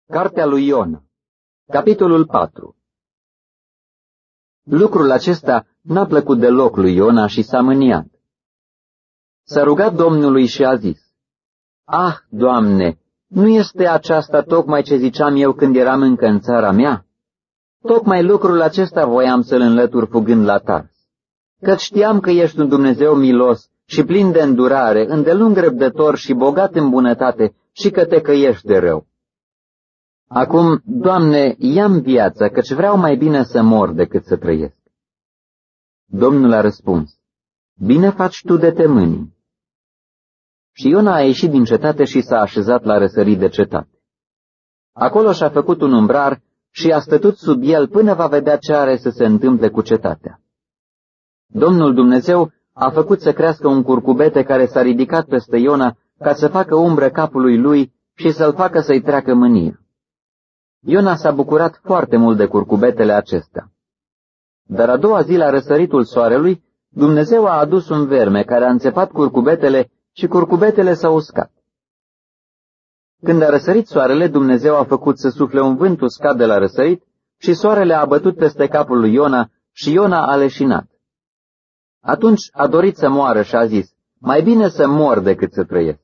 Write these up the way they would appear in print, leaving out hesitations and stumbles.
Cartea lui Iona, capitolul 4. Lucrul acesta n-a plăcut deloc lui Iona și s-a mâniat. S-a rugat Domnului și a zis: Ah, Doamne, nu este aceasta tocmai ce ziceam eu când eram încă în țara mea? Tocmai lucrul acesta voiam să-l înlătur fugând la Tars, căci știam că ești un Dumnezeu milos și plin de îndurare, îndelung răbdător și bogat în bunătate și că te căiești de rău. Acum, Doamne, ia-mi viața, căci vreau mai bine să mor decât să trăiesc. Domnul a răspuns: Bine faci tu de te mâni. Și Iona a ieșit din cetate și s-a așezat la răsărit de cetate. Acolo și-a făcut un umbrar și a stătut sub el până va vedea ce are să se întâmple cu cetatea. Domnul Dumnezeu a făcut să crească un curcubete care s-a ridicat peste Iona ca să facă umbră capului lui și să-l facă să-i treacă mânia. Iona s-a bucurat foarte mult de curcubetele acestea. Dar a doua zi, la răsăritul soarelui, Dumnezeu a adus un verme care a înțepat curcubetele și curcubetele s-au uscat. Când a răsărit soarele, Dumnezeu a făcut să sufle un vânt uscat de la răsărit și soarele a bătut peste capul lui Iona și Iona a leșinat. Atunci a dorit să moară și a zis: Mai bine să mor decât să trăiesc.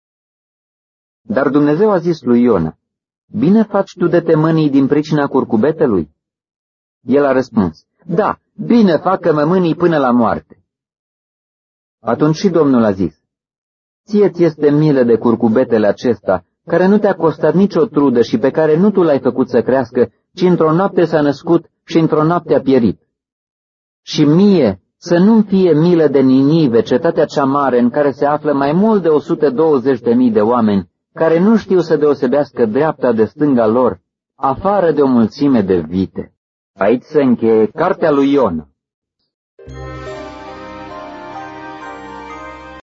Dar Dumnezeu a zis lui Iona: Bine faci tu de te mânii din pricina curcubetelui? El a răspuns: Da, bine fac că mă mânii până la moarte. Atunci și Domnul a zis: Ție-ți este milă de curcubetele acesta, care nu te-a costat nicio trudă și pe care nu tu l-ai făcut să crească, ci într-o noapte s-a născut și într-o noapte a pierit. Și mie să nu-mi fie milă de Ninive, cetatea cea mare, în care se află mai mult de 120.000 de oameni, care nu știu să deosebească dreapta de stânga lor, afară de o mulțime de vite. Aici se încheie cartea lui Iona.